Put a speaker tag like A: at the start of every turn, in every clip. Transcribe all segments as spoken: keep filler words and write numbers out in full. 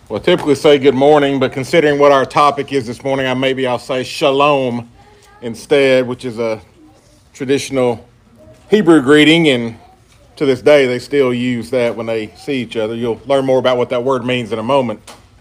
A: Well, I typically say good morning, but considering what our topic is this morning, I maybe I'll say shalom instead, which is a traditional Hebrew greeting, and to this day they still use that when they see each other. You'll learn more about what that word means in a moment.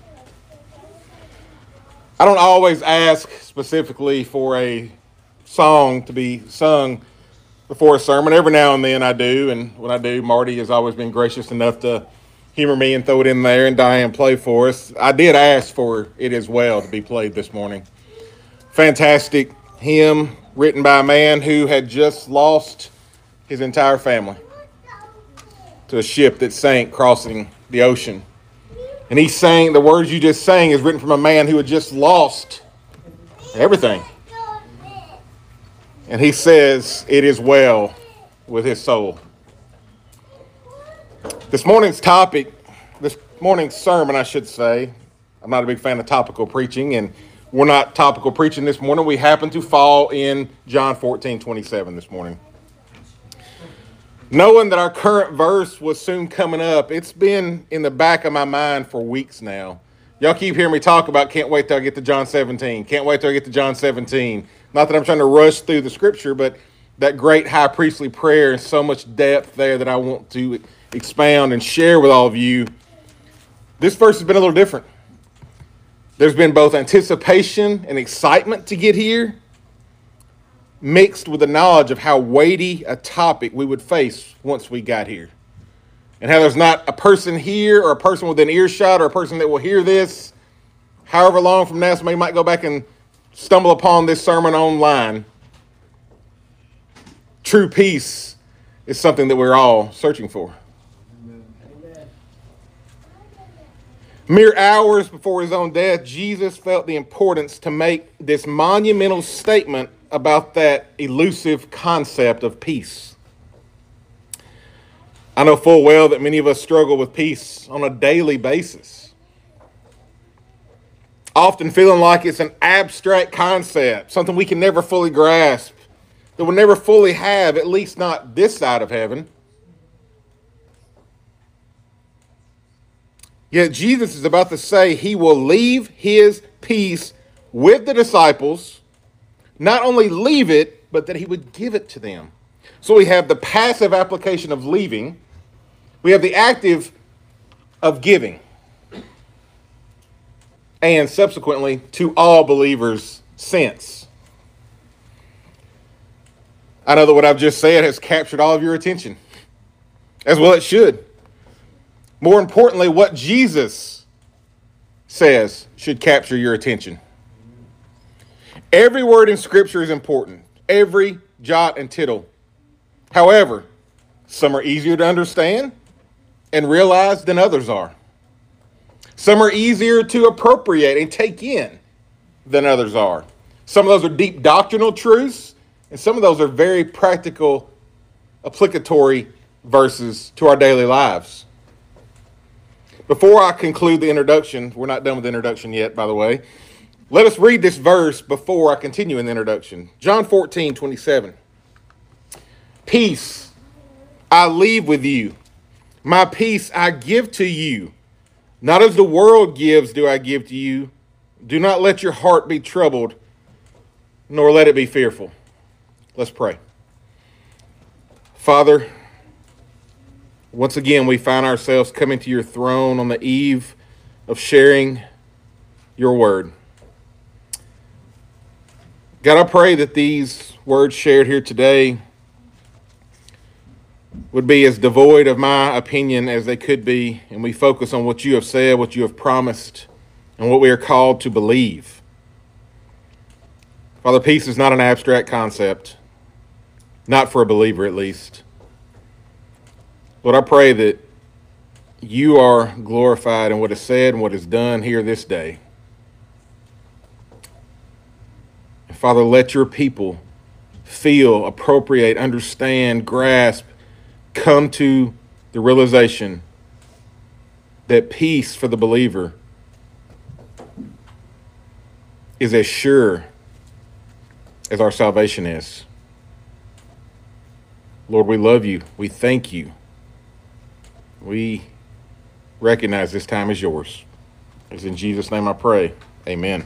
A: I don't always ask specifically for a song to be sung before a sermon. Every now and then I do, and when I do, Marty has always been gracious enough to humor me and throw it in there, and Diane play for us. I did ask for it as well to be played this morning. Fantastic hymn written by a man who had just lost his entire family to a ship that sank crossing the ocean. And he sang, the words you just sang is written from a man who had just lost everything. And he says, it is well with his soul. This morning's topic, this morning's sermon, I should say, I'm not a big fan of topical preaching, and we're not topical preaching this morning. We happen to fall in John fourteen twenty-seven this morning. Knowing that our current verse was soon coming up, it's been in the back of my mind for weeks now. Y'all keep hearing me talk about can't wait till I get to John seventeen. Can't wait till I get to John seventeen. Not that I'm trying to rush through the scripture, but that great high priestly prayer and so much depth there that I want to expound and share with all of you. This verse has been a little different. There's been both anticipation and excitement to get here, mixed with the knowledge of how weighty a topic we would face once we got here. And how there's not a person here or a person within earshot or a person that will hear this however long from now, somebody might go back and stumble upon this sermon online. True peace is something that we're all searching for. Amen. Mere hours before his own death, Jesus felt the importance to make this monumental statement about that elusive concept of peace. I know full well that many of us struggle with peace on a daily basis, often feeling like it's an abstract concept, something we can never fully grasp, that we'll never fully have, at least not this side of heaven. Yet Jesus is about to say he will leave his peace with the disciples, not only leave it, but that he would give it to them. So we have the passive application of leaving. We have the active of giving. And subsequently, to all believers since. I know that what I've just said has captured all of your attention, as well it should. More importantly, what Jesus says should capture your attention. Every word in Scripture is important, every jot and tittle. However, some are easier to understand and realize than others are. Some are easier to appropriate and take in than others are. Some of those are deep doctrinal truths, and some of those are very practical, applicatory verses to our daily lives. Before I conclude the introduction, we're not done with the introduction yet, by the way. Let us read this verse before I continue in the introduction. John fourteen twenty-seven. Peace I leave with you. My peace I give to you. Not as the world gives do I give to you. Do not let your heart be troubled, nor let it be fearful. Let's pray. Father, once again we find ourselves coming to your throne on the eve of sharing your word. God, I pray that these words shared here today would be as devoid of my opinion as they could be, and we focus on what you have said, what you have promised, and what we are called to believe. Father, peace is not an abstract concept, not for a believer at least. Lord, I pray that you are glorified in what is said and what is done here this day. Father, let your people feel, appropriate, understand, grasp, come to the realization that peace for the believer is as sure as our salvation is. Lord, we love you. We thank you. We recognize this time is yours. It's in Jesus' name I pray. Amen.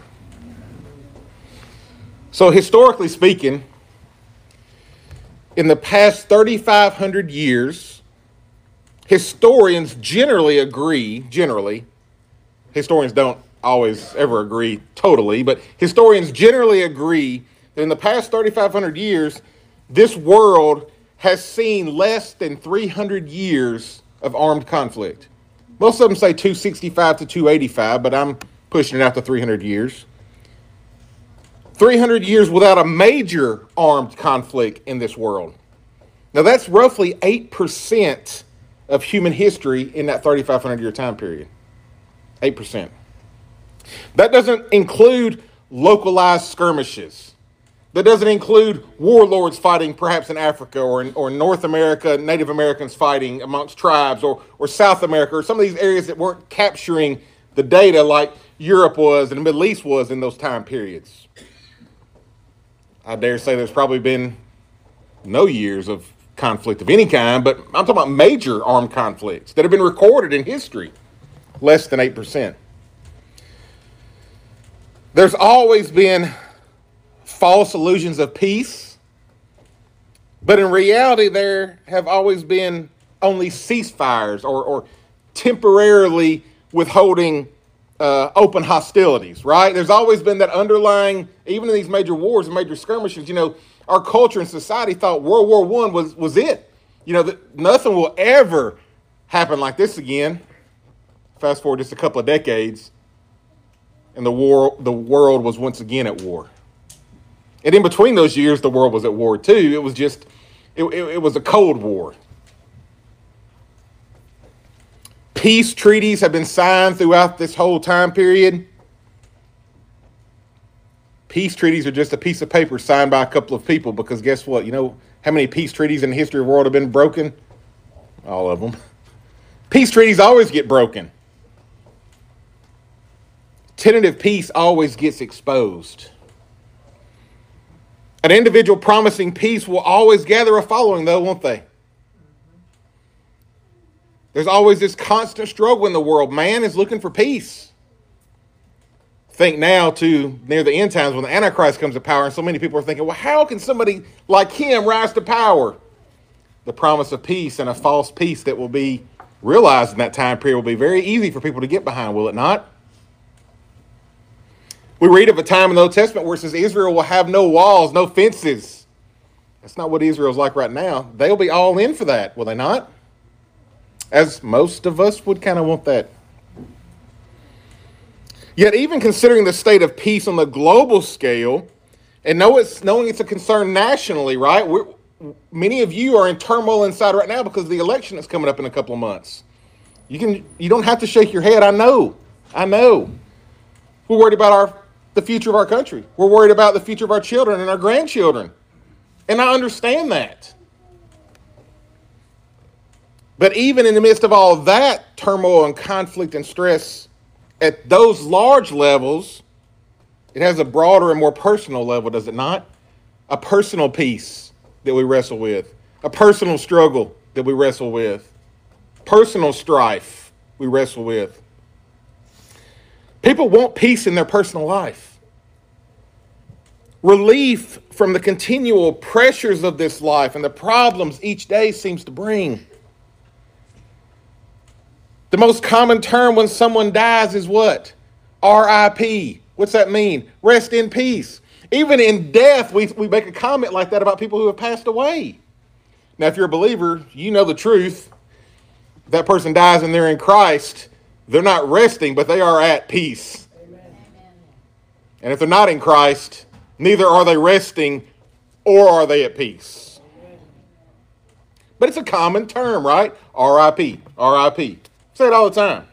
A: So historically speaking, in the past thirty-five hundred years, historians generally agree, generally, historians don't always ever agree totally, but historians generally agree that in the past thirty-five hundred years, this world has seen less than three hundred years of armed conflict. Most of them say two sixty-five to two eighty-five, but I'm pushing it out to three hundred years. three hundred years without a major armed conflict in this world. Now that's roughly eight percent of human history in that thirty-five hundred year time period. eight percent. That doesn't include localized skirmishes. That doesn't include warlords fighting perhaps in Africa or in, or North America, Native Americans fighting amongst tribes, or, or South America, or some of these areas that weren't capturing the data like Europe was and the Middle East was in those time periods. I dare say there's probably been no years of conflict of any kind, but I'm talking about major armed conflicts that have been recorded in history, less than eight percent. There's always been false illusions of peace, but in reality there have always been only ceasefires or, or temporarily withholding uh, open hostilities, right? There's always been that underlying, even in these major wars and major skirmishes, you know, our culture and society thought World War One was, was it. You know, that nothing will ever happen like this again. Fast forward just a couple of decades, and the war, the world was once again at war. And in between those years, the world was at war too. It was just, it, it, it was a Cold War. Peace treaties have been signed throughout this whole time period. Peace treaties are just a piece of paper signed by a couple of people, because guess what? You know how many peace treaties in the history of the world have been broken? All of them. Peace treaties always get broken. Tentative peace always gets exposed. An individual promising peace will always gather a following, though, won't they? There's always this constant struggle in the world. Man is looking for peace. Think now to near the end times when the Antichrist comes to power, and so many people are thinking, well, how can somebody like him rise to power? The promise of peace and a false peace that will be realized in that time period will be very easy for people to get behind, will it not? We read of a time in the Old Testament where it says Israel will have no walls, no fences. That's not what Israel's like right now. They'll be all in for that, will they not? As most of us would kind of want that. Yet even considering the state of peace on the global scale, and know it's, knowing it's a concern nationally, right? We're, many of you are in turmoil inside right now because the election is coming up in a couple of months. You can, you don't have to shake your head. I know. I know. We're worried about our the future of our country. We're worried about the future of our children and our grandchildren. And I understand that. But even in the midst of all that turmoil and conflict and stress, at those large levels, it has a broader and more personal level, does it not? A personal peace that we wrestle with. A personal struggle that we wrestle with. Personal strife we wrestle with. People want peace in their personal life. Relief from the continual pressures of this life and the problems each day seems to bring. The most common term when someone dies is what? R I P. What's that mean? Rest in peace. Even in death, we, we make a comment like that about people who have passed away. Now, if you're a believer, you know the truth. If that person dies and they're in Christ, they're not resting, but they are at peace. Amen. And if they're not in Christ, neither are they resting or are they at peace. Amen. But it's a common term, right? R I P, R I P. Say it all the time.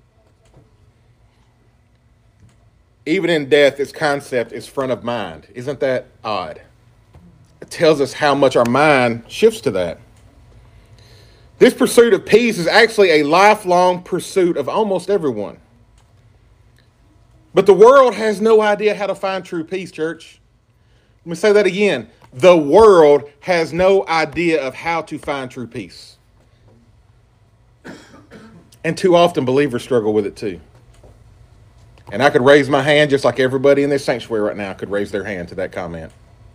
A: Even in death, this concept is front of mind. Isn't that odd? It tells us how much our mind shifts to that. This pursuit of peace is actually a lifelong pursuit of almost everyone. But the world has no idea how to find true peace, church. Let me say that again. The world has no idea of how to find true peace. And too often believers struggle with it too. And I could raise my hand just like everybody in this sanctuary right now could raise their hand to that comment.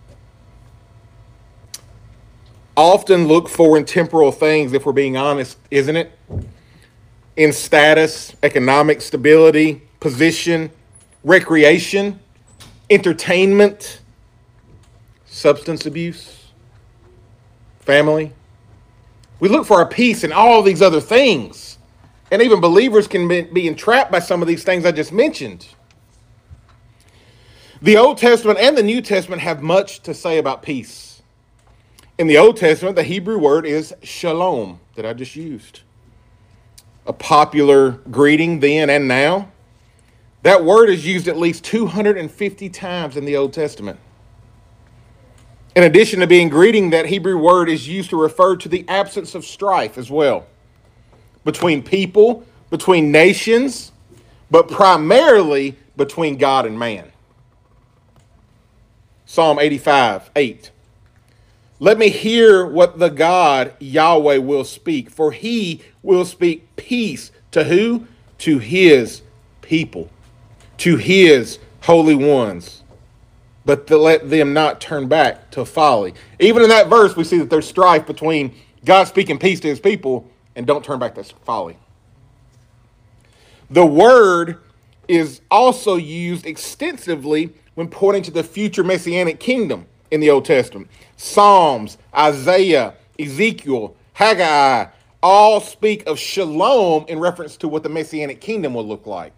A: Often look for in temporal things, if we're being honest, isn't it? In status, economic stability, position, recreation, entertainment, substance abuse, family. We look for our peace in all these other things. And even believers can be, be entrapped by some of these things I just mentioned. The Old Testament and the New Testament have much to say about peace. In the Old Testament, the Hebrew word is shalom that I just used. A popular greeting then and now. That word is used at least two hundred fifty times in the Old Testament. In addition to being greeting, that Hebrew word is used to refer to the absence of strife as well. Between people, between nations, but primarily between God and man. Psalm eighty-five, eight. Let me hear what the God Yahweh will speak, for he will speak peace to who? To his people, to his holy ones, but to let them not turn back to folly. Even in that verse, we see that there's strife between God speaking peace to his people and don't turn back to folly. The word is also used extensively when pointing to the future messianic kingdom in the Old Testament. Psalms, Isaiah, Ezekiel, Haggai all speak of shalom in reference to what the messianic kingdom will look like.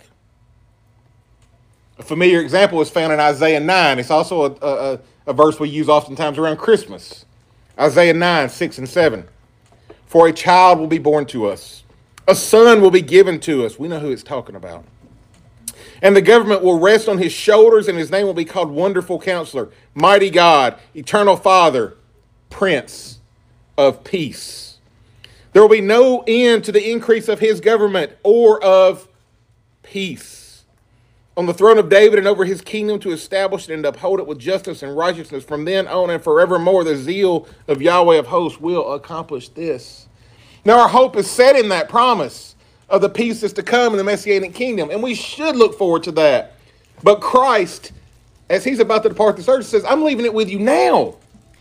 A: A familiar example is found in Isaiah nine. It's also a, a, a verse we use oftentimes around Christmas. Isaiah nine, six and seven. For a child will be born to us. A son will be given to us. We know who it's talking about. And the government will rest on his shoulders, and his name will be called Wonderful Counselor, Mighty God, Eternal Father, Prince of Peace. There will be no end to the increase of his government or of peace. On the throne of David and over his kingdom, to establish it and uphold it with justice and righteousness from then on and forevermore. The zeal of Yahweh of hosts will accomplish this. Now our hope is set in that promise of the peace that's to come in the Messianic kingdom. And we should look forward to that. But Christ, as he's about to depart this earth, says, I'm leaving it with you now.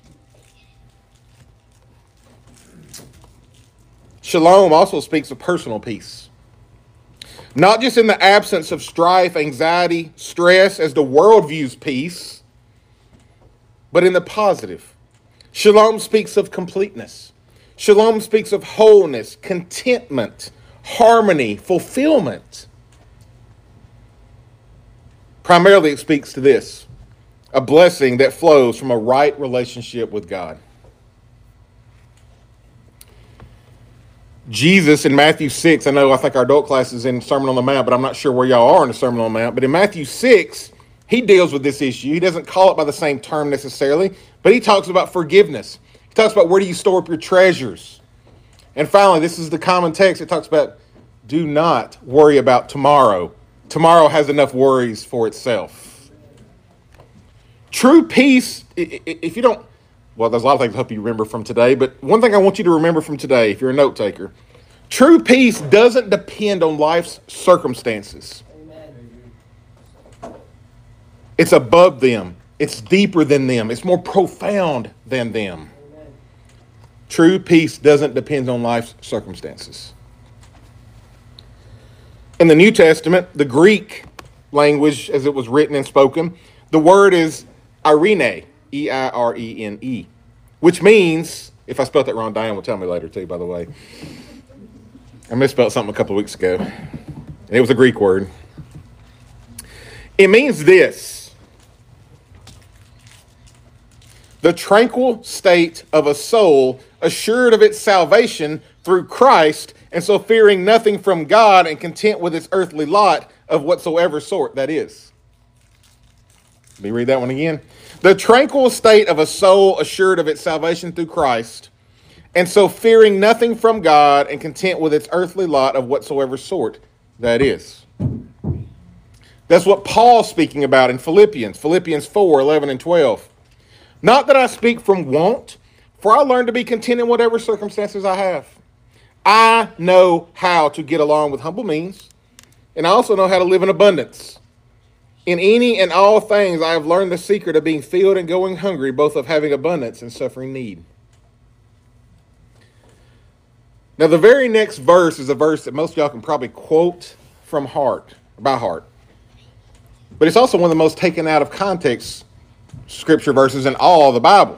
A: Shalom also speaks of personal peace. Not just in the absence of strife, anxiety, stress, as the world views peace, but in the positive. Shalom speaks of completeness. Shalom speaks of wholeness, contentment, harmony, fulfillment. Primarily it speaks to this, a blessing that flows from a right relationship with God. Jesus in Matthew six, I know I think our adult class is in Sermon on the Mount, but I'm not sure where y'all are in the Sermon on the Mount, but in Matthew six, he deals with this issue. He doesn't call it by the same term necessarily, but he talks about forgiveness. He talks about where do you store up your treasures. And finally, this is the common text. It talks about do not worry about tomorrow. Tomorrow has enough worries for itself. True peace, if you don't, well, there's a lot of things I hope you remember from today, but one thing I want you to remember from today, if you're a note taker, true peace doesn't depend on life's circumstances. Amen. It's above them. It's deeper than them. It's more profound than them. Amen. True peace doesn't depend on life's circumstances. In the New Testament, the Greek language, as it was written and spoken, the word is eirene, E I R E N E, which means, if I spelled that wrong, Diane will tell me later too, by the way. I misspelled something a couple of weeks ago, and it was a Greek word. It means this: the tranquil state of a soul assured of its salvation through Christ, and so fearing nothing from God and content with its earthly lot of whatsoever sort that is. Let me read that one again. The tranquil state of a soul assured of its salvation through Christ, and so fearing nothing from God and content with its earthly lot of whatsoever sort that is. That's what Paul's speaking about in Philippians, Philippians four, eleven and twelve. Not that I speak from want, for I learned to be content in whatever circumstances I have. I know how to get along with humble means, and I also know how to live in abundance. In any and all things, I have learned the secret of being filled and going hungry, both of having abundance and suffering need. Now, the very next verse is a verse that most of y'all can probably quote from heart, by heart. But it's also one of the most taken out of context scripture verses in all of the Bible.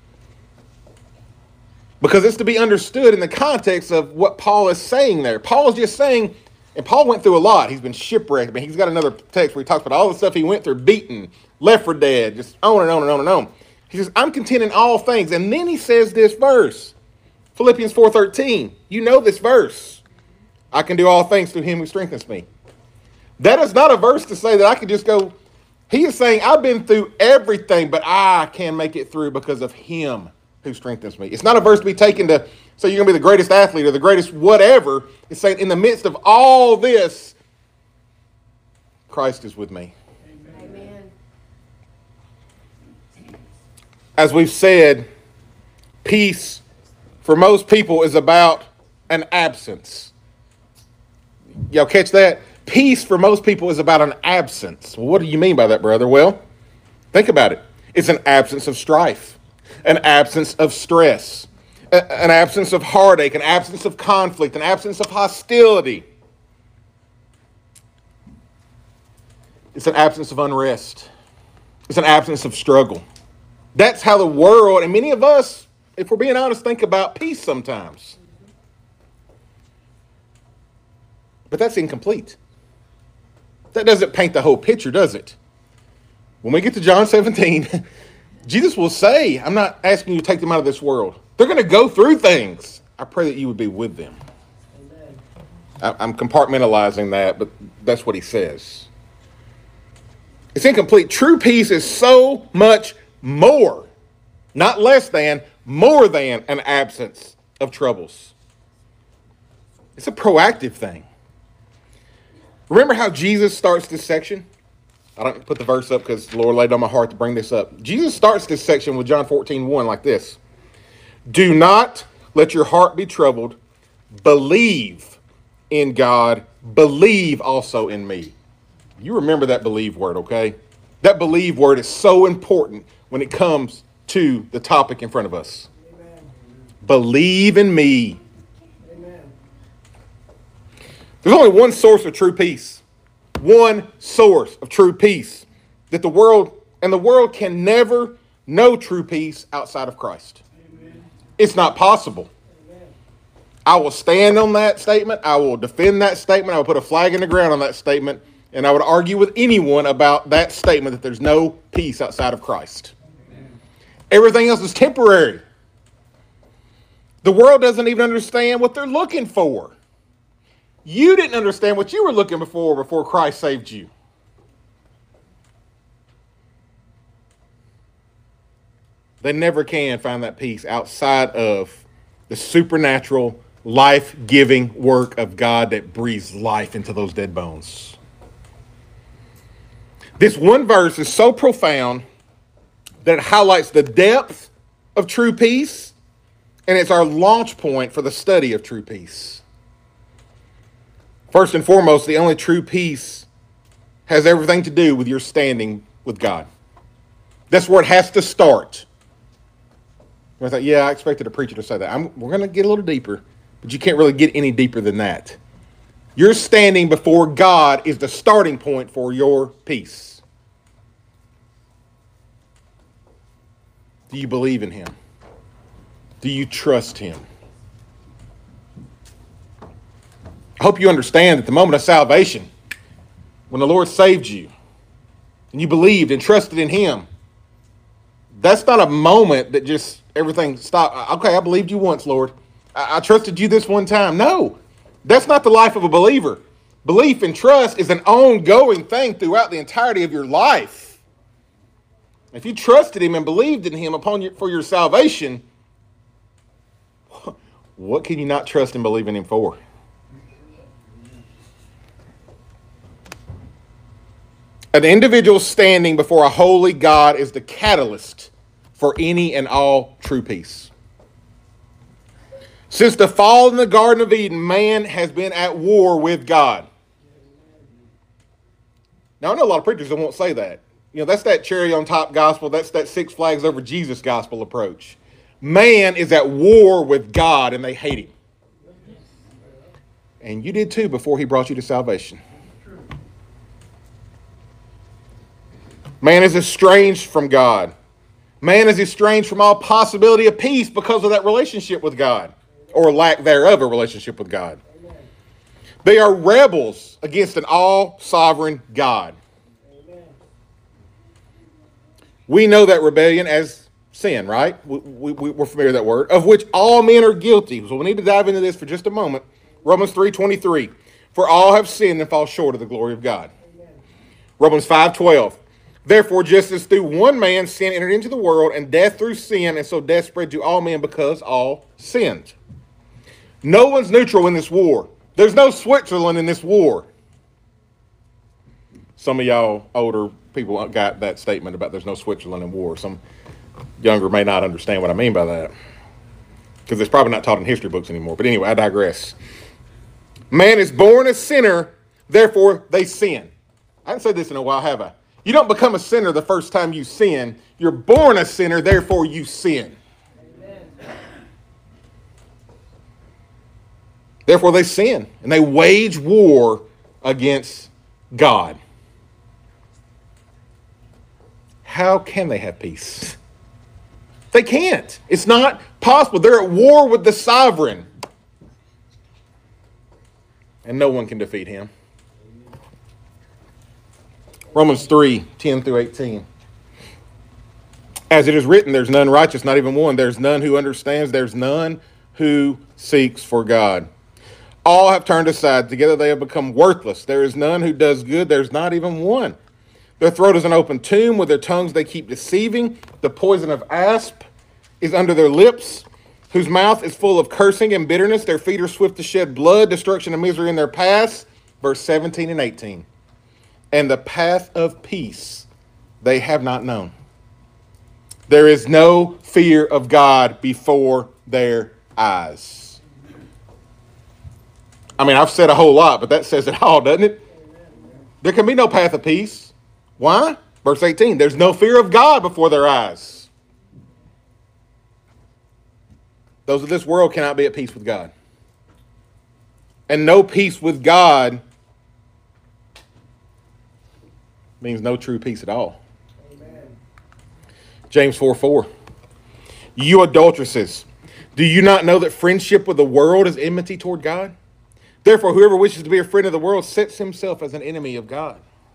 A: Because it's to be understood in the context of what Paul is saying there. Paul's just saying, and Paul went through a lot. He's been shipwrecked. I mean, he's got another text where he talks about all the stuff he went through, beaten, left for dead, just on and on and on and on. He says, I'm content in all things. And then he says this verse, Philippians four thirteen. You know this verse. I can do all things through him who strengthens me. That is not a verse to say that I could just go. He is saying, I've been through everything, but I can make it through because of him who strengthens me. It's not a verse to be taken to say you're going to be the greatest athlete or the greatest whatever. It's saying in the midst of all this, Christ is with me.
B: Amen.
A: As we've said, peace for most people is about an absence. Y'all catch that? Peace for most people is about an absence. Well, what do you mean by that, brother? Well, think about it. It's an absence of strife, an absence of stress, a- an absence of heartache, an absence of conflict, an absence of hostility. It's an absence of unrest. It's an absence of struggle. That's how the world, and many of us, if we're being honest, think about peace sometimes. But that's incomplete. That doesn't paint the whole picture, does it? When we get to John seventeen, Jesus will say, I'm not asking you to take them out of this world. They're going to go through things. I pray that you would be with them. Amen. I'm compartmentalizing that, but that's what he says. It's incomplete. True peace is so much more, not less than, more than an absence of troubles. It's a proactive thing. Remember how Jesus starts this section? I don't put the verse up because the Lord laid on my heart to bring this up. Jesus starts this section with John fourteen one like this. Do not let your heart be troubled. Believe in God. Believe also in me. You remember that believe word, okay? That believe word is so important when it comes to the topic in front of us. Amen. Believe in me. There's only one source of true peace. One source of true peace. That the world, and the world can never know true peace outside of Christ. Amen. It's not possible. Amen. I will stand on that statement. I will defend that statement. I will put a flag in the ground on that statement. And I would argue with anyone about that statement that there's no peace outside of Christ. Amen. Everything else is temporary. The world doesn't even understand what they're looking for. You didn't understand what you were looking for before Christ saved you. They never can find that peace outside of the supernatural, life-giving work of God that breathes life into those dead bones. This one verse is so profound that it highlights the depth of true peace, and it's our launch point for the study of true peace. First and foremost, the only true peace has everything to do with your standing with God. That's where it has to start. I thought, yeah, I expected a preacher to say that. I'm, we're going to get a little deeper, but you can't really get any deeper than that. Your standing before God is the starting point for your peace. Do you believe in him? Do you trust him? I hope you understand that the moment of salvation, when the Lord saved you, and you believed and trusted in him, that's not a moment that just everything stopped. Okay, I believed you once, Lord. I, I trusted you this one time. No, that's not the life of a believer. Belief and trust is an ongoing thing throughout the entirety of your life. If you trusted him and believed in him upon your, for your salvation, what can you not trust and believe in him for? An individual standing before a holy God is the catalyst for any and all true peace. Since the fall in the Garden of Eden, man has been at war with God. Now, I know a lot of preachers that won't say that. You know, that's that cherry on top gospel. That's that Six Flags over Jesus gospel approach. Man is at war with God and they hate him. And you did too before he brought you to salvation. Man is estranged from God. Man is estranged from all possibility of peace because of that relationship with God, or lack thereof a relationship with God. Amen. They are rebels against an all-sovereign God. Amen. We know that rebellion as sin, right? We, we, we're familiar with that word, of which all men are guilty. So we need to dive into this for just a moment. Romans three twenty-three. For all have sinned and fall short of the glory of God. Amen. Romans five twelve. Therefore, just as through one man sin entered into the world, and death through sin, and so death spread to all men because all sinned. No one's neutral in this war. There's no Switzerland in this war. Some of y'all older people got that statement about there's no Switzerland in war. Some younger may not understand what I mean by that, because it's probably not taught in history books anymore. But anyway, I digress. Man is born a sinner, therefore they sin. I haven't said this in a while, have I? You don't become a sinner the first time you sin. You're born a sinner, therefore you sin. Amen. Therefore they sin, and they wage war against God. How can they have peace? They can't. It's not possible. They're at war with the sovereign. And no one can defeat him. Romans three, ten through eighteen. As it is written, there's none righteous, not even one. There's none who understands. There's none who seeks for God. All have turned aside. Together they have become worthless. There is none who does good. There's not even one. Their throat is an open tomb. With their tongues they keep deceiving. The poison of asp is under their lips, whose mouth is full of cursing and bitterness. Their feet are swift to shed blood. Destruction and misery in their paths. Verse seventeen and eighteen. And the path of peace they have not known. There is no fear of God before their eyes. I mean, I've said a whole lot, but that says it all, doesn't it? There can be no path of peace. Why? Verse eighteen, there's no fear of God before their eyes. Those of this world cannot be at peace with God. And no peace with God means no true peace at all. Amen. James four four. You adulteresses, do you not know that friendship with the world is enmity toward God? Therefore, whoever wishes to be a friend of the world sets himself as an enemy of God.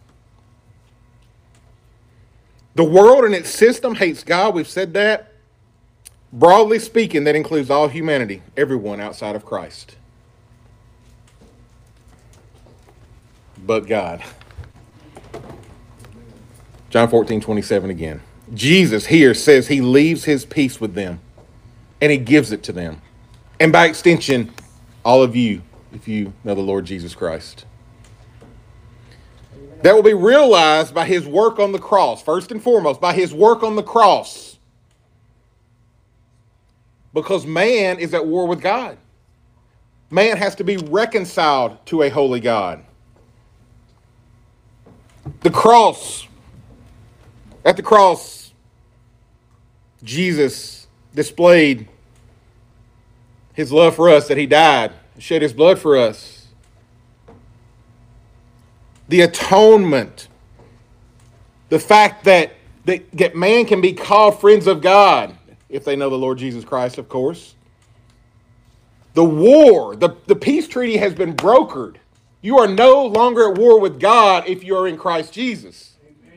A: The world and its system hates God. We've said that. Broadly speaking, that includes all humanity, everyone outside of Christ. But God. John fourteen twenty-seven again. Jesus here says he leaves his peace with them and he gives it to them. And by extension, all of you, if you know the Lord Jesus Christ. That will be realized by his work on the cross. First and foremost, by his work on the cross. Because man is at war with God. Man has to be reconciled to a holy God. The cross. At the cross, Jesus displayed his love for us, that he died, shed his blood for us. The atonement, the fact that, that, that man can be called friends of God, if they know the Lord Jesus Christ, of course. The war, the, the peace treaty has been brokered. You are no longer at war with God if you are in Christ Jesus.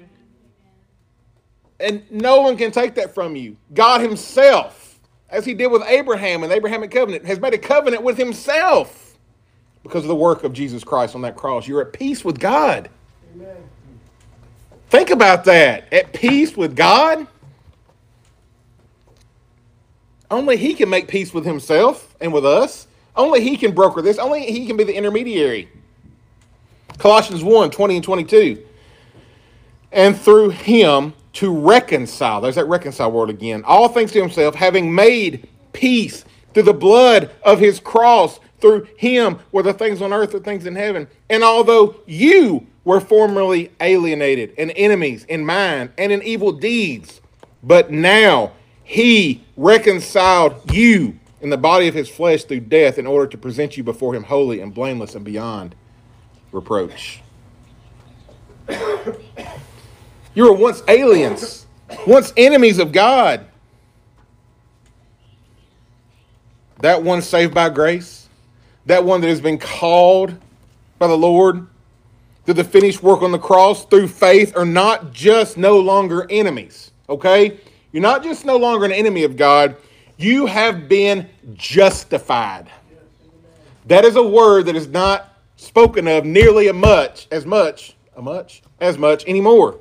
A: And no one can take that from you. God himself, as he did with Abraham and the Abrahamic covenant, has made a covenant with himself because of the work of Jesus Christ on that cross. You're at peace with God. Amen. Think about that. At peace with God. Only he can make peace with himself and with us. Only he can broker this. Only he can be the intermediary. Colossians one, twenty and twenty-two. And through him to reconcile, there's that reconcile word again, all things to himself, having made peace through the blood of his cross, through him, whether things on earth or things in heaven. And although you were formerly alienated and enemies in mind and in evil deeds. But now he reconciled you in the body of his flesh through death in order to present you before him holy and blameless and beyond reproach. You were once aliens, once enemies of God. That one saved by grace, that one that has been called by the Lord through the finished work on the cross, through faith, are not just no longer enemies, okay? You're not just no longer an enemy of God. You have been justified. That is a word that is not spoken of nearly as much, as much, a much, as much anymore.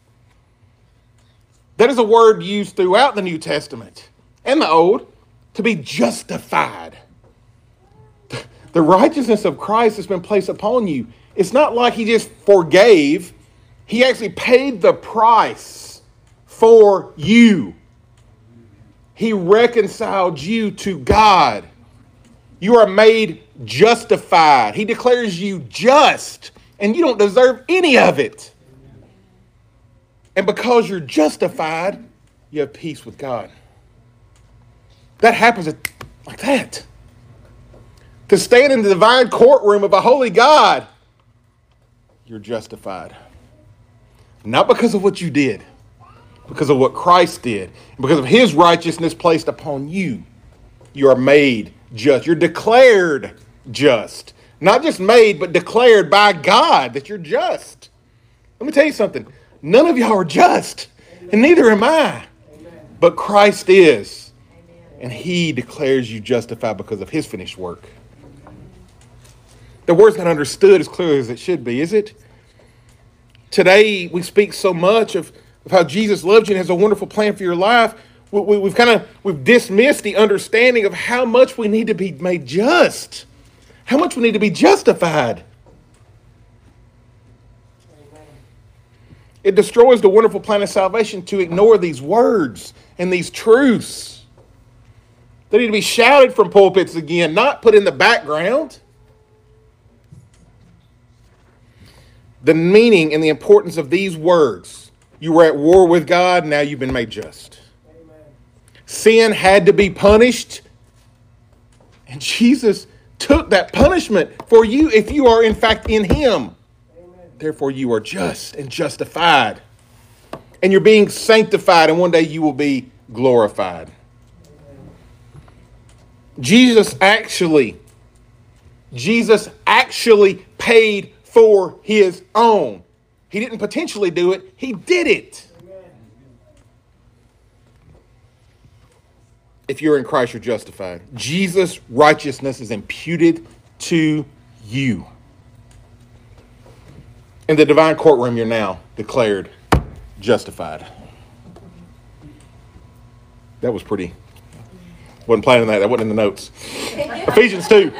A: That is a word used throughout the New Testament and the Old, to be justified. The righteousness of Christ has been placed upon you. It's not like he just forgave. He actually paid the price for you. He reconciled you to God. You are made justified. He declares you just, and you don't deserve any of it. And because you're justified, you have peace with God. That happens like that. To stand in the divine courtroom of a holy God, you're justified. Not because of what you did, because of what Christ did. Because of his righteousness placed upon you, you are made just. You're declared just. Not just made, but declared by God that you're just. Let me tell you something. None of y'all are just, and neither am I. But Christ is. And he declares you justified because of his finished work. The word's not understood as clearly as it should be, is it? Today, we speak so much of, of how Jesus loves you and has a wonderful plan for your life. We, we, we've kind of we've dismissed the understanding of how much we need to be made just. How much we need to be justified. It destroys the wonderful plan of salvation to ignore these words and these truths. They need to be shouted from pulpits again, not put in the background. The meaning and the importance of these words. You were at war with God, now you've been made just. Amen. Sin had to be punished, and Jesus took that punishment for you if you are in fact in him. Amen. Therefore you are just and justified. And you're being sanctified, and one day you will be glorified. Jesus actually, Jesus actually paid for his own. He didn't potentially do it. He did it. Amen. If you're in Christ, you're justified. Jesus' righteousness is imputed to you. In the divine courtroom, you're now declared justified. That was pretty... Wasn't planning that. That wasn't in the notes. Ephesians two.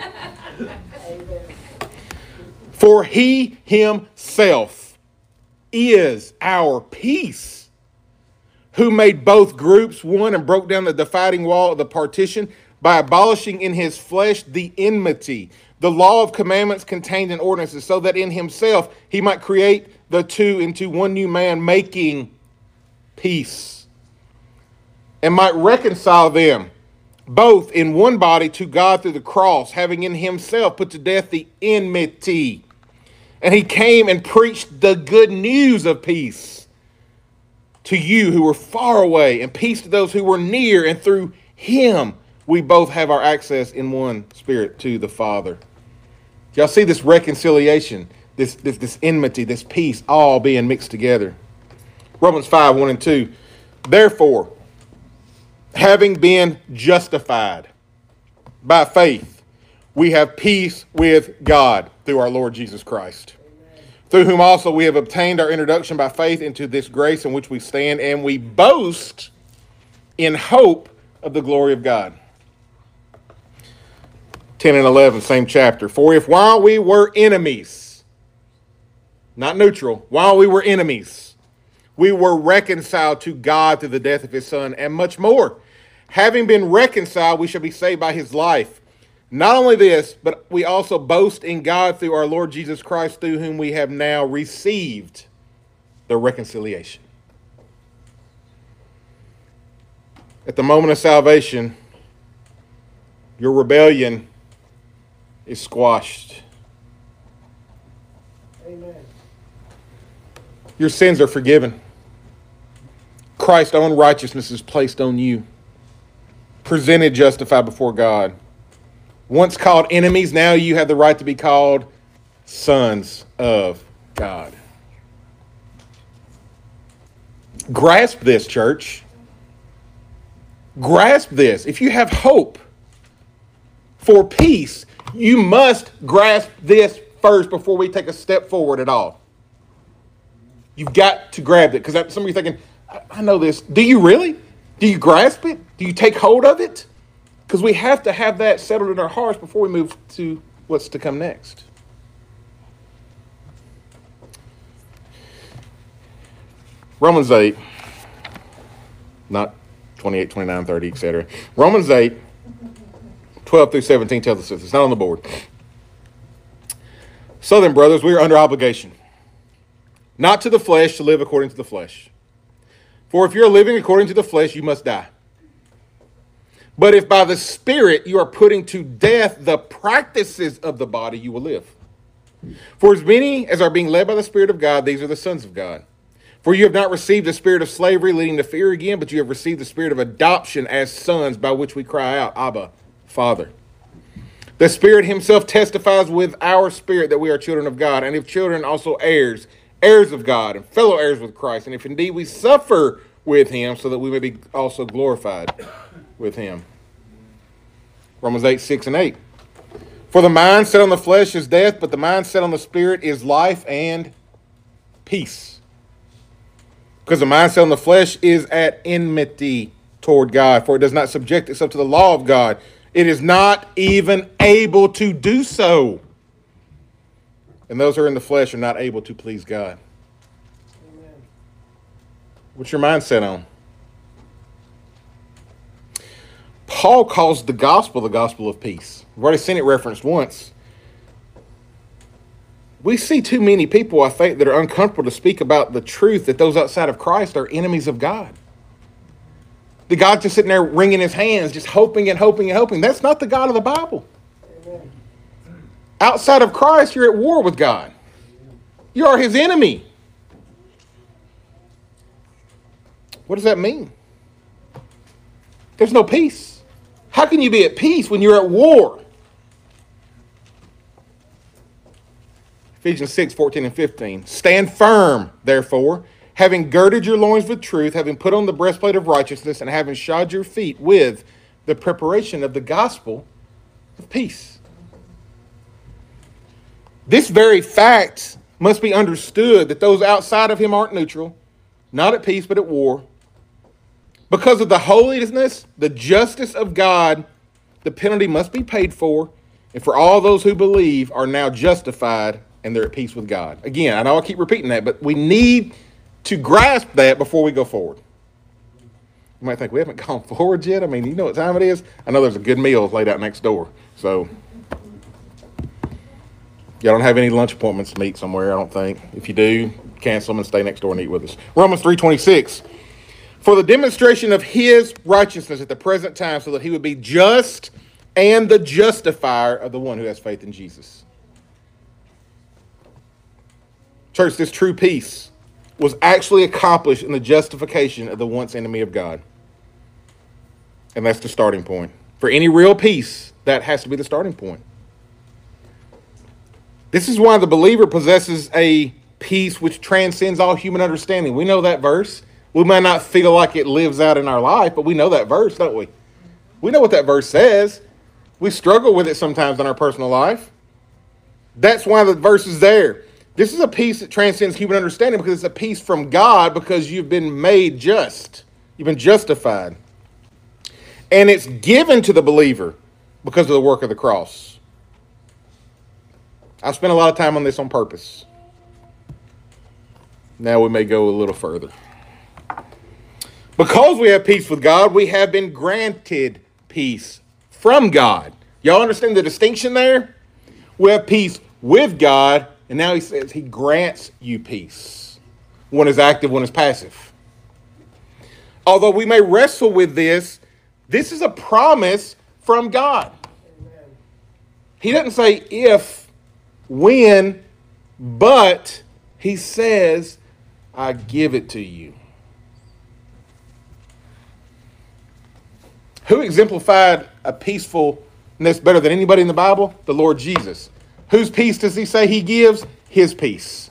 A: For he himself is our peace, who made both groups one and broke down the dividing wall of the partition by abolishing in his flesh the enmity, the law of commandments contained in ordinances, so that in himself he might create the two into one new man, making peace, and might reconcile them both in one body to God through the cross, having in himself put to death the enmity. And he came and preached the good news of peace to you who were far away, and peace to those who were near, and through him we both have our access in one spirit to the Father. Y'all see this reconciliation, this, this, this enmity, this peace all being mixed together. Romans five, one and two. Therefore, having been justified by faith, we have peace with God through our Lord Jesus Christ, Amen. Through whom also we have obtained our introduction by faith into this grace in which we stand, and we boast in hope of the glory of God. ten and eleven, same chapter. For if while we were enemies, not neutral, while we were enemies, we were reconciled to God through the death of his Son, and much more. Having been reconciled, we shall be saved by his life. Not only this, but we also boast in God through our Lord Jesus Christ, through whom we have now received the reconciliation. At the moment of salvation, your rebellion is squashed.
B: Amen.
A: Your sins are forgiven. Christ's own righteousness is placed on you. Presented justified before God. Once called enemies, now you have the right to be called sons of God. Grasp this, church. Grasp this. If you have hope for peace, you must grasp this first before we take a step forward at all. You've got to grab it. Because some of you are thinking, I know this. Do you really? Do you grasp it? Do you take hold of it? Because we have to have that settled in our hearts before we move to what's to come next. Romans eight, not twenty-eight, twenty-nine, thirty, et cetera. Romans eight, twelve through seventeen tells us this. It's not on the board. So then, brothers, we are under obligation, not to the flesh to live according to the flesh. For if you're living according to the flesh, you must die. But if by the Spirit you are putting to death the practices of the body, you will live. For as many as are being led by the Spirit of God, these are the sons of God. For you have not received the spirit of slavery leading to fear again, but you have received the spirit of adoption as sons, by which we cry out, Abba, Father. The Spirit himself testifies with our spirit that we are children of God, and if children, also heirs, heirs of God, and fellow heirs with Christ, and if indeed we suffer with him, so that we may be also glorified with him. Romans eight, six and eight. For the mind set on the flesh is death, but the mind set on the Spirit is life and peace. Because the mind set on the flesh is at enmity toward God, for it does not subject itself to the law of God. It is not even able to do so. And those who are in the flesh are not able to please God. Amen. What's your mind set on? Paul calls the gospel the gospel of peace. We've already seen it referenced once. We see too many people, I think, that are uncomfortable to speak about the truth that those outside of Christ are enemies of God. The God's just sitting there wringing his hands, just hoping and hoping and hoping. That's not the God of the Bible. Amen. Outside of Christ, you're at war with God. You are his enemy. What does that mean? There's no peace. How can you be at peace when you're at war? Ephesians six, fourteen and fifteen. Stand firm, therefore, having girded your loins with truth, having put on the breastplate of righteousness, and having shod your feet with the preparation of the gospel of peace. This very fact must be understood, that those outside of him aren't neutral, not at peace, but at war. Because of the holiness, the justice of God, the penalty must be paid for, and for all those who believe are now justified and they're at peace with God. Again, I know I keep repeating that, but we need to grasp that before we go forward. You might think, we haven't gone forward yet. I mean, you know what time it is? I know there's a good meal laid out next door. So, y'all don't have any lunch appointments to meet somewhere, I don't think. If you do, cancel them and stay next door and eat with us. Romans three twenty-six. For the demonstration of his righteousness at the present time, so that he would be just and the justifier of the one who has faith in Jesus. Church, this true peace was actually accomplished in the justification of the once enemy of God. And that's the starting point. For any real peace, that has to be the starting point. This is why the believer possesses a peace which transcends all human understanding. We know that verse. We might not feel like it lives out in our life, but we know that verse, don't we? We know what that verse says. We struggle with it sometimes in our personal life. That's why the verse is there. This is a peace that transcends human understanding, because it's a peace from God, because you've been made just. You've been justified. And it's given to the believer because of the work of the cross. I spent a lot of time on this on purpose. Now we may go a little further. Because we have peace with God, we have been granted peace from God Y'all understand the distinction there? We have peace with God, and now he says he grants you peace. One is active, one is passive. Although we may wrestle with this, this is a promise from God. Amen. He doesn't say if, when, but he says, I give it to you. Who exemplified a peacefulness better than anybody in the Bible? The Lord Jesus. Whose peace does he say he gives? His peace.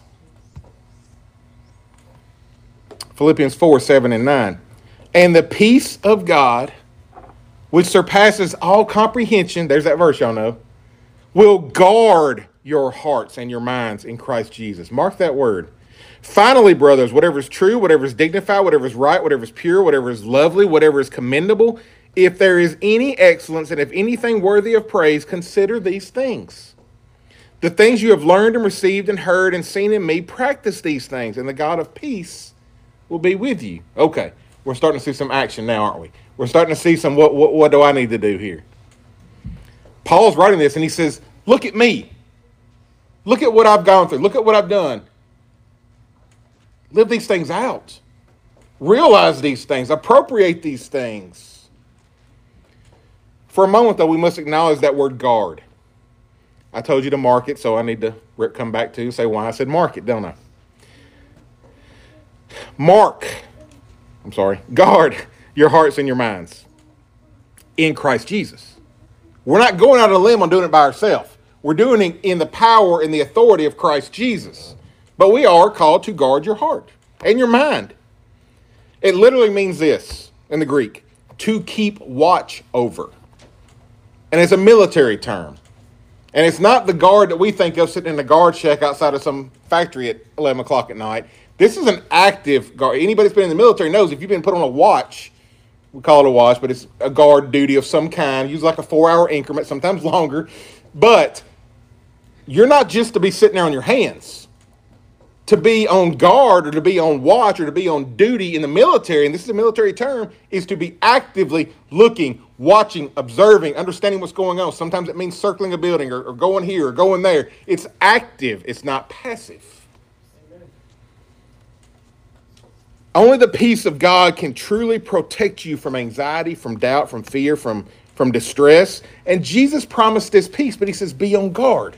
A: Philippians four, seven, and nine. And the peace of God, which surpasses all comprehension, there's that verse y'all know, will guard your hearts and your minds in Christ Jesus. Mark that word. Finally, brothers, whatever is true, whatever is dignified, whatever is right, whatever is pure, whatever is lovely, whatever is commendable, if there is any excellence and if anything worthy of praise, consider these things. The things you have learned and received and heard and seen in me, practice these things, and the God of peace will be with you. Okay, we're starting to see some action now, aren't we? We're starting to see some, what, what, what do I need to do here? Paul's writing this, and he says, look at me. Look at what I've gone through. Look at what I've done. Live these things out. Realize these things. Appropriate these things. For a moment, though, we must acknowledge that word guard. I told you to mark it, so I need to come back to say why I said mark it, don't I? Mark, I'm sorry, guard your hearts and your minds in Christ Jesus. We're not going out on a limb on doing it by ourselves. We're doing it in the power and the authority of Christ Jesus. But we are called to guard your heart and your mind. It literally means this in the Greek, to keep watch over. And it's a military term. And it's not the guard that we think of sitting in a guard shack outside of some factory at eleven o'clock at night. This is an active guard. Anybody that's been in the military knows if you've been put on a watch, we call it a watch, but it's a guard duty of some kind, usually like a four-hour increment, sometimes longer. But you're not just to be sitting there on your hands. To be on guard or to be on watch or to be on duty in the military, and this is a military term, is to be actively looking, watching, observing, understanding what's going on. Sometimes it means circling a building or, or going here or going there. It's active. It's not passive. Amen. Only the peace of God can truly protect you from anxiety, from doubt, from fear, from, from distress. And Jesus promised this peace, but he says, be on guard.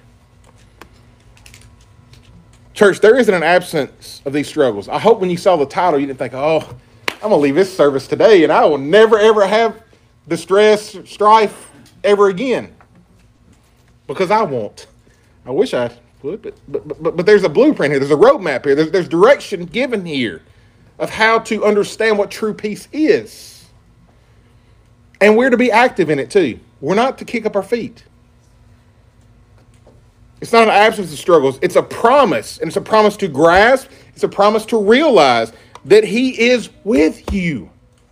A: Church, there isn't an absence of these struggles. I hope when you saw the title, you didn't think, oh, I'm going to leave this service today and I will never, ever have distress, strife ever again. Because I won't. I wish I would, but, but, but, but there's a blueprint here. There's a roadmap here. There's, there's direction given here of how to understand what true peace is. And we're to be active in it too. We're not to kick up our feet. It's not an absence of struggles. It's a promise. And it's a promise to grasp. It's a promise to realize that he is with you.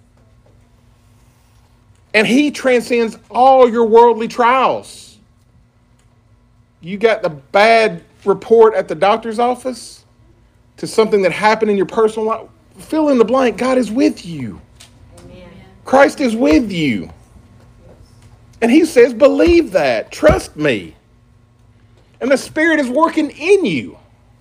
A: And he transcends all your worldly trials. You got the bad report at the doctor's office to something that happened in your personal life. Fill in the blank. God is with you. Amen. Christ is with you. And he says, believe that. Trust me. And the Spirit is working in you.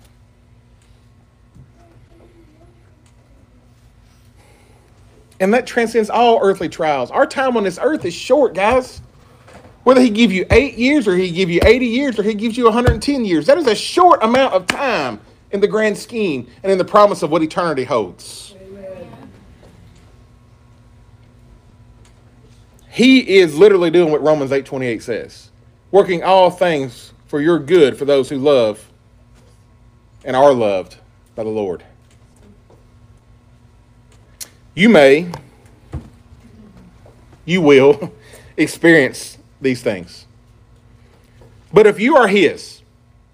A: And that transcends all earthly trials. Our time on this earth is short, guys. Whether he give you eight years or he give you eighty years or he gives you one hundred ten years. That is a short amount of time in the grand scheme and in the promise of what eternity holds. Amen. He is literally doing what Romans eight twenty-eight says. Working all things for your good, for those who love and are loved by the Lord. You may, you will experience these things. But if you are his,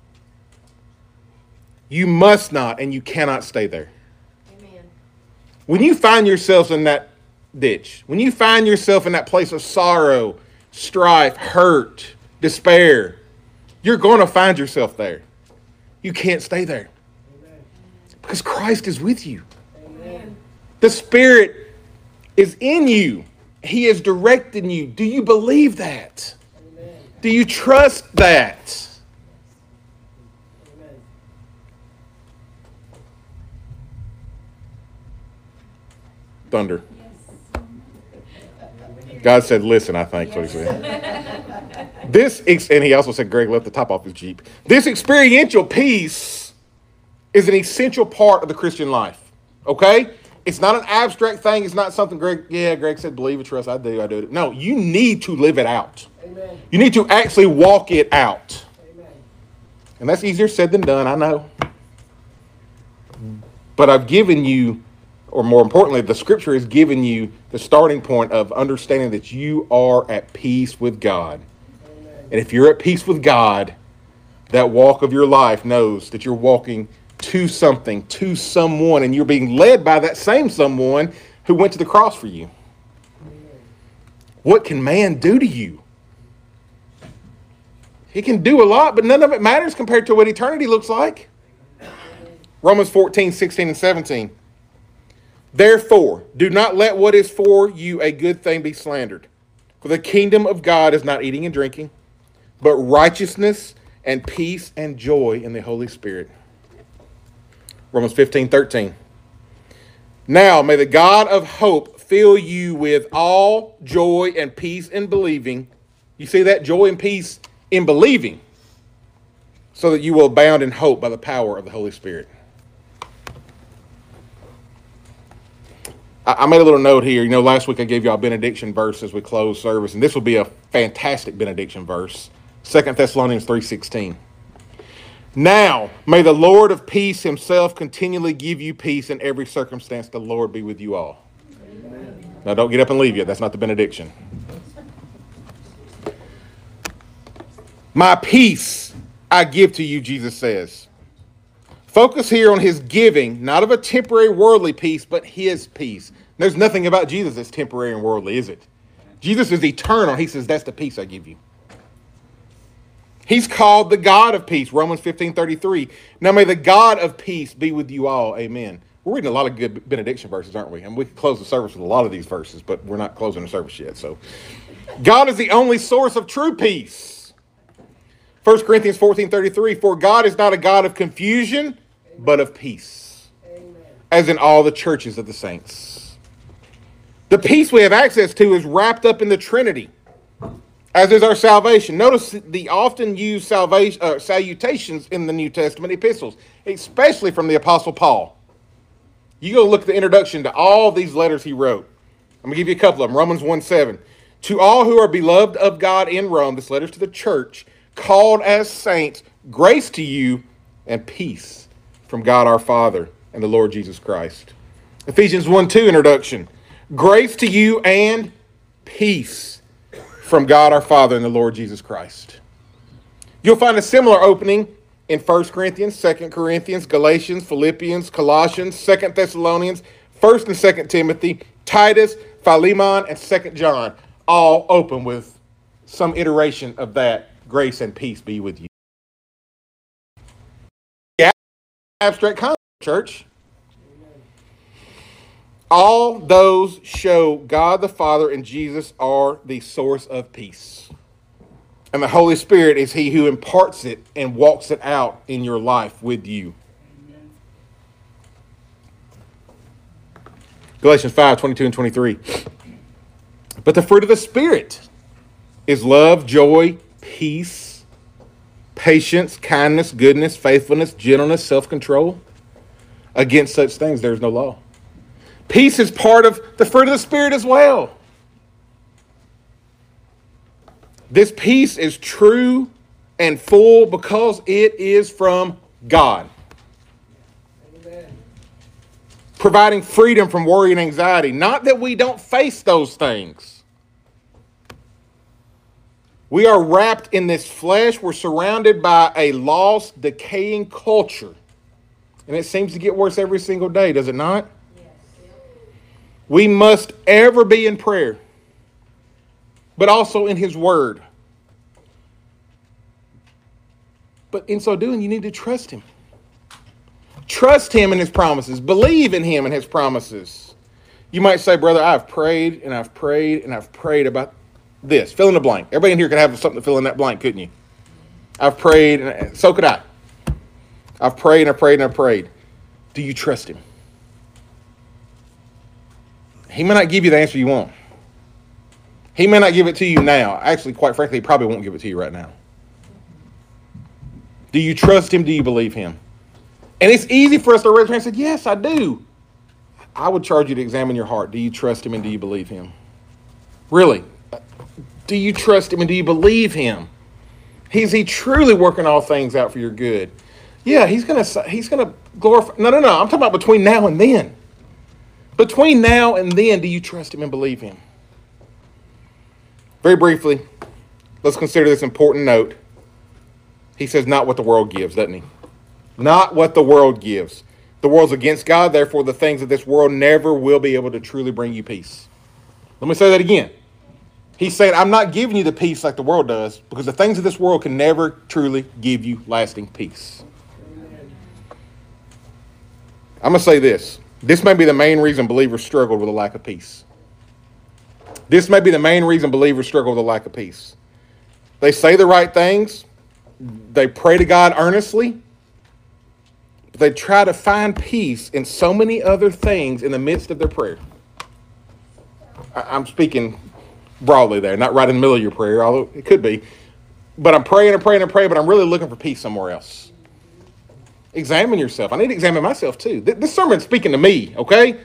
A: you must not and you cannot stay there. Amen. When you find yourself in that ditch, when you find yourself in that place of sorrow, strife, hurt, despair, you're going to find yourself there. You can't stay there. Amen. Because Christ is with you. Amen. The Spirit is in you. He is directing you. Do you believe that? Amen. Do you trust that? Thunder. God said, listen, I think, so he said. This, and he also said, Greg left the top off his Jeep. This experiential peace is an essential part of the Christian life, okay? It's not an abstract thing. It's not something Greg, yeah, Greg said, believe and trust. I do, I do. No, you need to live it out. Amen. You need to actually walk it out. Amen. And that's easier said than done, I know. But I've given you, or more importantly, the scripture has given you the starting point of understanding that you are at peace with God. Amen. And if you're at peace with God, that walk of your life knows that you're walking to something, to someone, and you're being led by that same someone who went to the cross for you. Amen. What can man do to you? He can do a lot, but none of it matters compared to what eternity looks like. Amen. Romans fourteen, sixteen, and seventeen. Therefore, do not let what is for you a good thing be slandered. For the kingdom of God is not eating and drinking, but righteousness and peace and joy in the Holy Spirit. Romans fifteen, thirteen. Now may the God of hope fill you with all joy and peace in believing. You see that? Joy and peace in believing. So that you will abound in hope by the power of the Holy Spirit. I made a little note here. You know, last week I gave you a benediction verse as we close service, and this will be a fantastic benediction verse. Second Thessalonians three sixteen. Now, may the Lord of peace himself continually give you peace in every circumstance. The Lord be with you all. Amen. Now, don't get up and leave yet. That's not the benediction. My peace I give to you, Jesus says. Focus here on his giving, not of a temporary worldly peace, but his peace. There's nothing about Jesus that's temporary and worldly, is it? Jesus is eternal. He says, that's the peace I give you. He's called the God of peace, Romans fifteen thirty-three. Now may the God of peace be with you all. Amen. We're reading a lot of good benediction verses, aren't we? And we could close the service with a lot of these verses, but we're not closing the service yet. So God is the only source of true peace. First Corinthians fourteen thirty-three, for God is not a God of confusion, but of peace. Amen. As in all the churches of the saints. The peace we have access to is wrapped up in the Trinity, as is our salvation. Notice the often used salvation, uh, salutations in the New Testament epistles, especially from the Apostle Paul. You go look at the introduction to all these letters he wrote. I'm going to give you a couple of them. Romans one seven. To all who are beloved of God in Rome, this letter's to the church, called as saints, grace to you and peace from God our Father and the Lord Jesus Christ. Ephesians one two introduction. Grace to you and peace from God our Father and the Lord Jesus Christ. You'll find a similar opening in First Corinthians, Second Corinthians, Galatians, Philippians, Colossians, Second Thessalonians, First and Second Timothy, Titus, Philemon, and Second John, all open with some iteration of that. Grace and peace be with you. Abstract concept, church. All those show God the Father and Jesus are the source of peace. And the Holy Spirit is he who imparts it and walks it out in your life with you. Amen. Galatians five, twenty-two and twenty-three. But the fruit of the Spirit is love, joy, peace, patience, kindness, goodness, faithfulness, gentleness, self-control. Against such things there is no law. Peace is part of the fruit of the Spirit as well. This peace is true and full because it is from God. Amen. Providing freedom from worry and anxiety. Not that we don't face those things. We are wrapped in this flesh. We're surrounded by a lost, decaying culture. And it seems to get worse every single day, does it not? We must ever be in prayer, but also in his word. But in so doing, you need to trust him. Trust him in his promises. Believe in him and his promises. You might say, brother, I've prayed and I've prayed and I've prayed about this. Fill in the blank. Everybody in here could have something to fill in that blank, couldn't you? I've prayed, and so could I. I've prayed and I've prayed and I've prayed. Do you trust him? He may not give you the answer you want. He may not give it to you now. Actually, quite frankly, he probably won't give it to you right now. Do you trust him? Do you believe him? And it's easy for us to raise our hand and say, yes, I do. I would charge you to examine your heart. Do you trust him and do you believe him? Really? Do you trust him and do you believe him? Is he truly working all things out for your good? Yeah, he's going to he's gonna glorify. No, no, no. I'm talking about between now and then. Between now and then, do you trust him and believe him? Very briefly, let's consider this important note. He says not what the world gives, doesn't he? Not what the world gives. The world's against God, therefore the things of this world never will be able to truly bring you peace. Let me say that again. He's saying, I'm not giving you the peace like the world does, because the things of this world can never truly give you lasting peace. I'm going to say this. This may be the main reason believers struggle with a lack of peace. This may be the main reason believers struggle with a lack of peace. They say the right things. They pray to God earnestly. But they try to find peace in so many other things in the midst of their prayer. I'm speaking broadly there, not right in the middle of your prayer, although it could be. But I'm praying and praying and praying, but I'm really looking for peace somewhere else. Examine yourself. I need to examine myself too. This sermon's speaking to me, okay?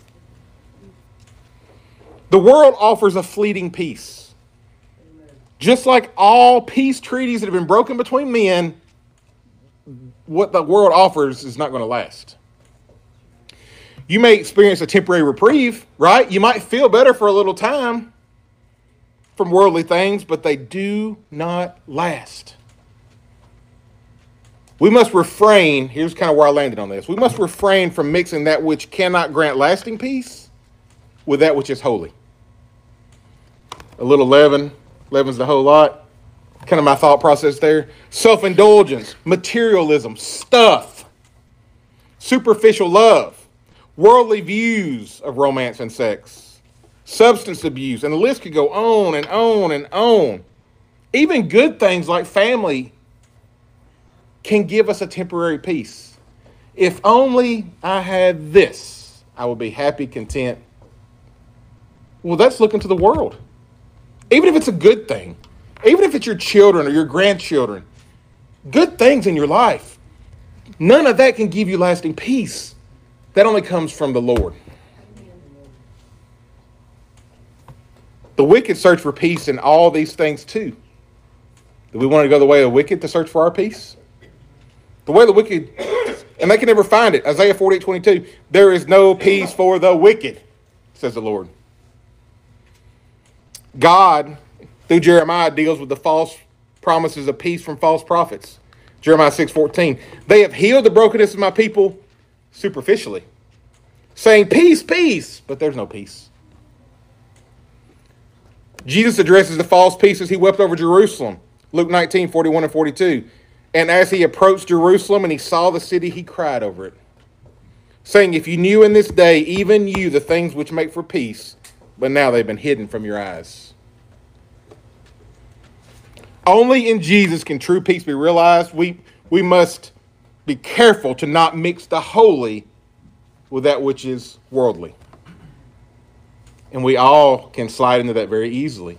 A: The world offers a fleeting peace. Just like all peace treaties that have been broken between men, what the world offers is not going to last. You may experience a temporary reprieve, right? You might feel better for a little time from worldly things, but they do not last. We must refrain, here's kind of where I landed on this. We must refrain from mixing that which cannot grant lasting peace with that which is holy. A little leaven, leaven's the whole lot. Kind of my thought process there. Self-indulgence, materialism, stuff, superficial love, worldly views of romance and sex, substance abuse, and the list could go on and on and on. Even good things like family can give us a temporary peace. If only I had this, I would be happy, content. Well, that's looking to the world. Even if it's a good thing, even if it's your children or your grandchildren, good things in your life, none of that can give you lasting peace. That only comes from the Lord. The wicked search for peace in all these things too. Do we want to go the way of the wicked to search for our peace? The way of the wicked, and they can never find it. Isaiah forty-eight twenty-two, there is no peace for the wicked, says the Lord. God, through Jeremiah, deals with the false promises of peace from false prophets. Jeremiah six fourteen, they have healed the brokenness of my people superficially, saying peace, peace, but there's no peace. Jesus addresses the false peace as he wept over Jerusalem. Luke nineteen forty-one and forty-two. And as he approached Jerusalem and he saw the city, he cried over it, saying, if you knew in this day, even you, the things which make for peace, but now they've been hidden from your eyes. Only in Jesus can true peace be realized. We, we must be careful to not mix the holy with that which is worldly. And we all can slide into that very easily.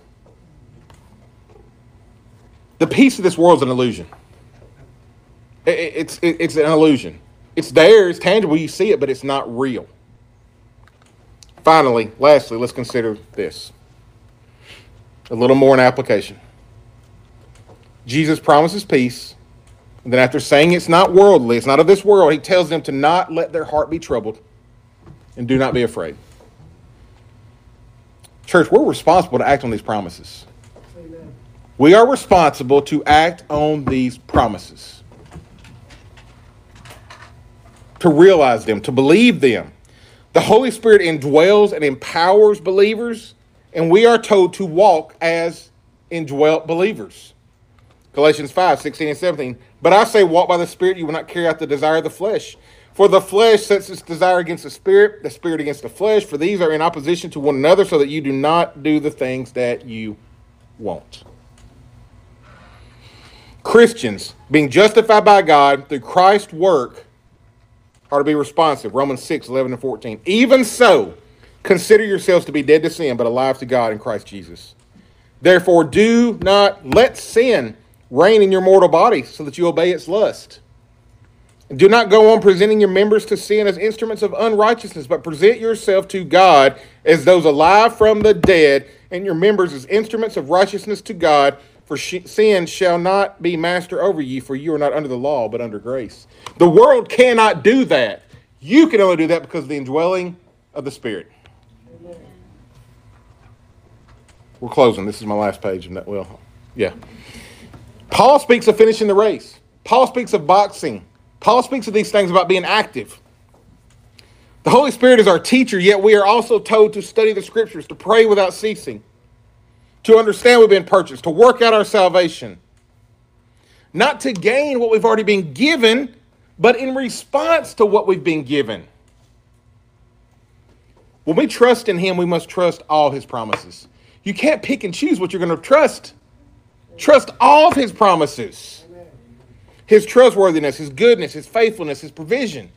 A: The peace of this world is an illusion. It's, it's an illusion. It's there, it's tangible, you see it, but it's not real. Finally, lastly, let's consider this. A little more in application. Jesus promises peace. And then after saying it's not worldly, it's not of this world, he tells them to not let their heart be troubled and do not be afraid. Church, we're responsible to act on these promises. Amen. We are responsible to act on these promises. To realize them, to believe them. The Holy Spirit indwells and empowers believers, and we are told to walk as indwelt believers. Galatians five, sixteen and seventeen. But I say, walk by the Spirit, you will not carry out the desire of the flesh. For the flesh sets its desire against the Spirit, the Spirit against the flesh, for these are in opposition to one another, so that you do not do the things that you won't. Christians, being justified by God through Christ's work, are to be responsive. Romans six, eleven and fourteen. Even so, consider yourselves to be dead to sin, but alive to God in Christ Jesus. Therefore, do not let sin reign in your mortal body so that you obey its lust. Do not go on presenting your members to sin as instruments of unrighteousness, but present yourself to God as those alive from the dead, and your members as instruments of righteousness to God. For sin shall not be master over you, for you are not under the law, but under grace. The world cannot do that. You can only do that because of the indwelling of the Spirit. Amen. We're closing. This is my last page. And that, well, yeah. Paul speaks of finishing the race. Paul speaks of boxing. Paul speaks of these things about being active. The Holy Spirit is our teacher, yet we are also told to study the Scriptures, to pray without ceasing, to understand we've been purchased, to work out our salvation. Not to gain what we've already been given, but in response to what we've been given. When we trust in Him, we must trust all His promises. You can't pick and choose what you're going to trust. Trust all of His promises. His trustworthiness, His goodness, His faithfulness, His provision.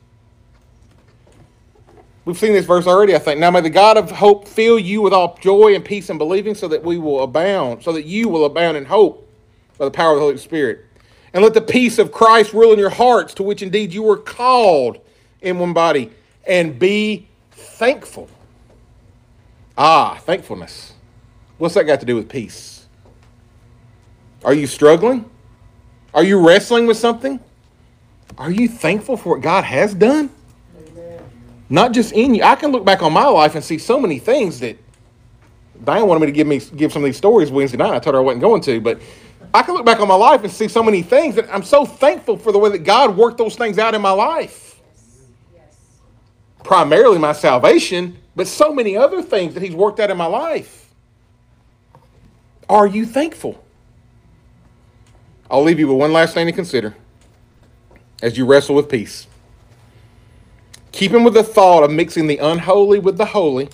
A: We've seen this verse already, I think. Now may the God of hope fill you with all joy and peace in believing, so that we will abound, so that you will abound in hope by the power of the Holy Spirit. And let the peace of Christ rule in your hearts, to which indeed you were called in one body, and be thankful. Ah, thankfulness. What's that got to do with peace? Are you struggling? Are you wrestling with something? Are you thankful for what God has done? Amen. Not just in you. I can look back on my life and see so many things that Diane wanted me to give me give some of these stories Wednesday night. I told her I wasn't going to, but I can look back on my life and see so many things that I'm so thankful for the way that God worked those things out in my life. Yes. Yes. Primarily my salvation, but so many other things that He's worked out in my life. Are you thankful? I'll leave you with one last thing to consider as you wrestle with peace. Keeping with the thought of mixing the unholy with the holy,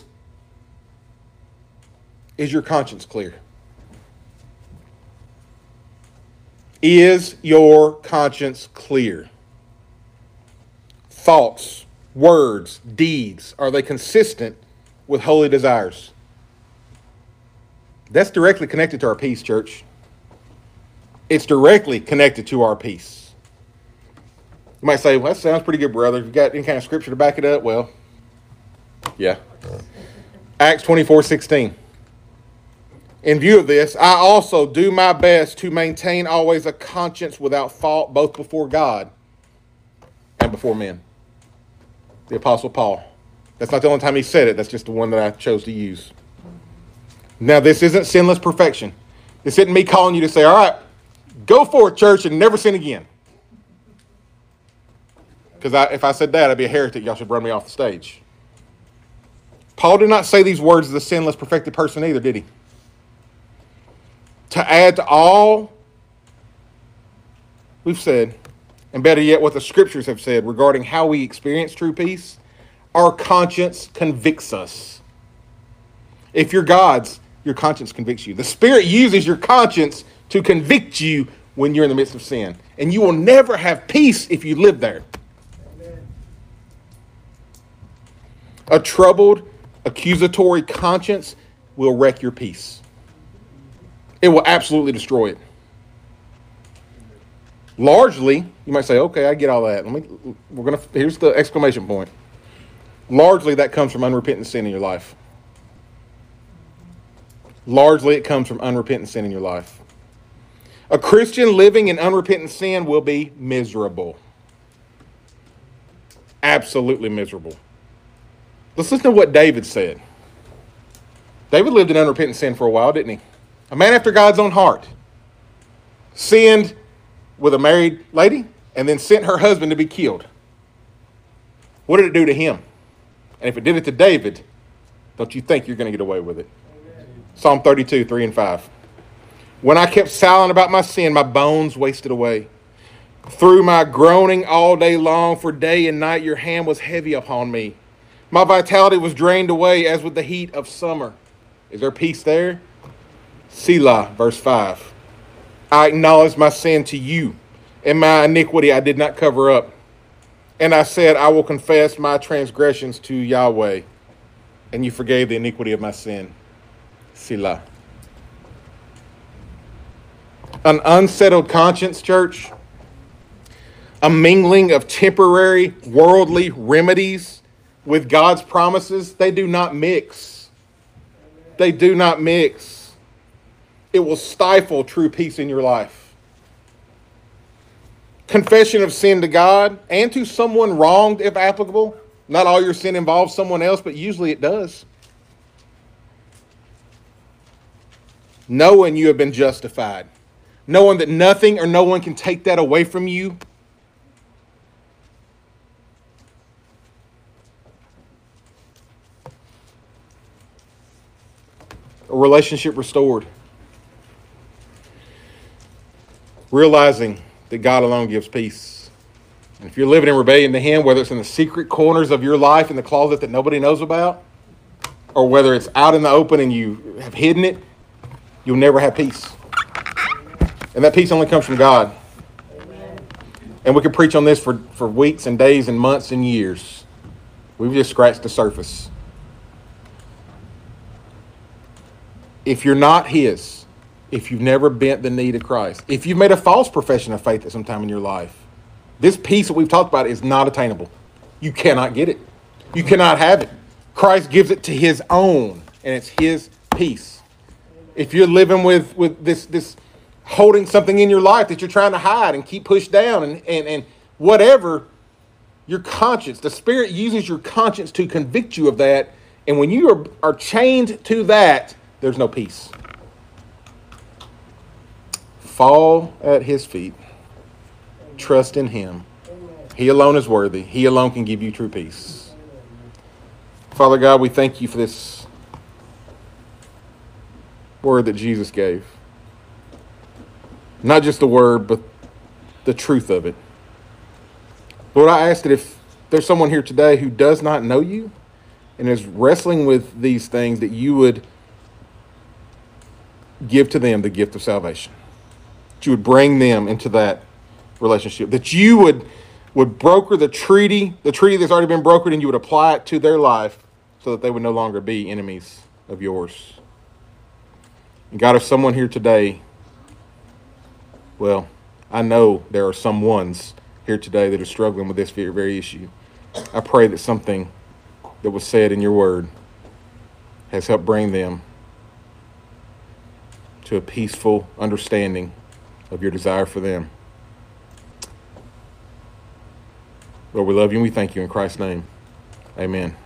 A: is your conscience clear? Is your conscience clear? Thoughts, words, deeds, are they consistent with holy desires? That's directly connected to our peace, church. It's directly connected to our peace. You might say, well, that sounds pretty good, brother. If you got any kind of scripture to back it up, well, yeah. Acts twenty-four sixteen. In view of this, I also do my best to maintain always a conscience without fault, both before God and before men. The Apostle Paul. That's not the only time he said it. That's just the one that I chose to use. Now, this isn't sinless perfection. This isn't me calling you to say, all right, go forth, church, and never sin again. Because I, if I said that, I'd be a heretic. Y'all should run me off the stage. Paul did not say these words as a sinless, perfected person either, did he? To add to all we've said, and better yet, what the scriptures have said regarding how we experience true peace, our conscience convicts us. If you're God's, your conscience convicts you. The Spirit uses your conscience to convict you when you're in the midst of sin. And you will never have peace if you live there. Amen. A troubled, accusatory conscience will wreck your peace. It will absolutely destroy it. Largely, you might say, okay, I get all that. Let me, we're gonna, here's the exclamation point. Largely, that comes from unrepentant sin in your life. Largely, it comes from unrepentant sin in your life. A Christian living in unrepentant sin will be miserable. Absolutely miserable. Let's listen to what David said. David lived in unrepentant sin for a while, didn't he? A man after God's own heart. Sinned with a married lady and then sent her husband to be killed. What did it do to him? And if it did it to David, don't you think you're going to get away with it? Amen. Psalm thirty-two, three and five. When I kept silent about my sin, my bones wasted away. Through my groaning all day long, for day and night your hand was heavy upon me. My vitality was drained away as with the heat of summer. Is there peace there? Selah, verse five. I acknowledged my sin to you, and my iniquity I did not cover up. And I said, I will confess my transgressions to Yahweh, and you forgave the iniquity of my sin. Selah. An unsettled conscience, church, a mingling of temporary worldly remedies with God's promises, they do not mix. They do not mix. It will stifle true peace in your life. Confession of sin to God and to someone wronged, if applicable. Not all your sin involves someone else, but usually it does. Knowing you have been justified. Knowing that nothing or no one can take that away from you. A relationship restored. Realizing that God alone gives peace. And if you're living in rebellion to Him, whether it's in the secret corners of your life in the closet that nobody knows about, or whether it's out in the open and you have hidden it, you'll never have peace. And that peace only comes from God. Amen. And we could preach on this for, for weeks and days and months and years. We've just scratched the surface. If you're not His, if you've never bent the knee to Christ, if you've made a false profession of faith at some time in your life, this peace that we've talked about is not attainable. You cannot get it. You cannot have it. Christ gives it to His own, and it's His peace. If you're living with, with this, this holding something in your life that you're trying to hide and keep pushed down and, and, and whatever, your conscience, the Spirit uses your conscience to convict you of that, and when you are, are chained to that, there's no peace. Fall at His feet. Trust in Him. He alone is worthy. He alone can give you true peace. Father God, we thank you for this word that Jesus gave. Not just the word, but the truth of it. Lord, I ask that if there's someone here today who does not know you and is wrestling with these things, that you would give to them the gift of salvation. That you would bring them into that relationship. That you would, would broker the treaty, the treaty that's already been brokered, and you would apply it to their life so that they would no longer be enemies of yours. And God, if someone here today, well, I know there are some ones here today that are struggling with this very issue. I pray that something that was said in your word has helped bring them to a peaceful understanding of your desire for them. Lord, we love you and we thank you in Christ's name. Amen.